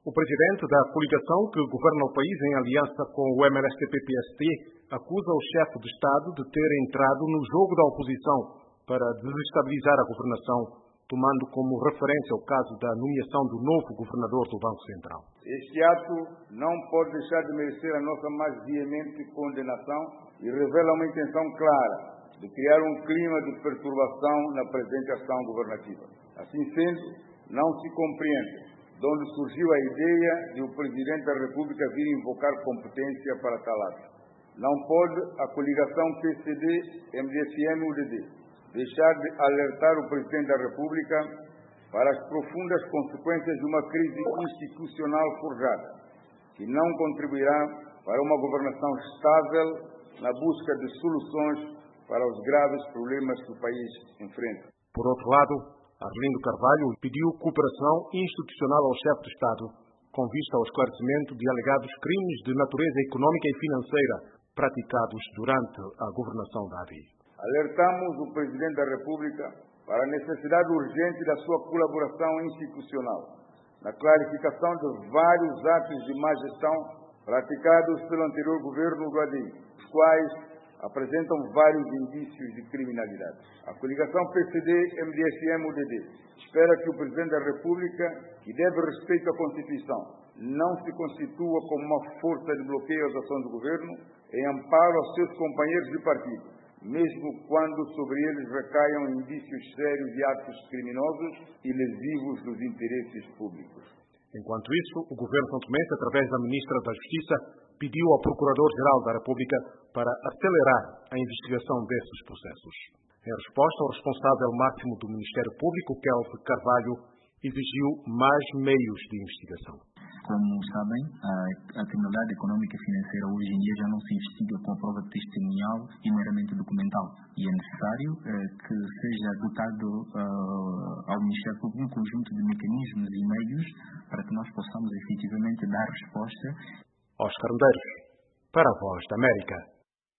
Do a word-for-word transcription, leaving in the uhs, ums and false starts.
O presidente da coligação que governa o país em aliança com o M L S T P P S T acusa o chefe de Estado de ter entrado no jogo da oposição para desestabilizar a governação, tomando como referência o caso da nomeação do novo governador do Banco Central. Este ato não pode deixar de merecer a nossa mais veemente condenação e revela uma intenção clara de criar um clima de perturbação na presente ação governativa. Assim sendo, não se compreende de onde surgiu a ideia de o Presidente da República vir invocar competência para tal ato. Não pode a coligação P C D, M D S M e U D D deixar de alertar o Presidente da República para as profundas consequências de uma crise institucional forjada, que não contribuirá para uma governação estável na busca de soluções para os graves problemas que o país enfrenta. Por outro lado, Arlindo Carvalho pediu cooperação institucional ao chefe de Estado, com vista ao esclarecimento de alegados crimes de natureza econômica e financeira praticados durante a governação da A D I. Alertamos o Presidente da República para a necessidade urgente da sua colaboração institucional na clarificação de vários atos de má gestão praticados pelo anterior governo do A D I, os quais apresentam vários indícios de criminalidade. A coligação P C D, M D S M e U D D espera que o Presidente da República, que deve respeito à Constituição, não se constitua como uma força de bloqueio às ações do governo em amparo aos seus companheiros de partido, mesmo quando sobre eles recaiam indícios sérios de atos criminosos e lesivos dos interesses públicos. Enquanto isso, o governo santomense, através da Ministra da Justiça, pediu ao Procurador-Geral da República para acelerar a investigação desses processos. Em resposta, o responsável máximo do Ministério Público, Kelvin Carvalho, exigiu mais meios de investigação. Como sabem, a, a criminalidade econômica e financeira hoje em dia já não se investiga com a prova testemunhal e meramente documental. E é necessário eh, que seja dotado uh, ao Ministério Público um conjunto de mecanismos e meios para que nós possamos efetivamente dar resposta. Oscar Medeiros, para a Voz da América.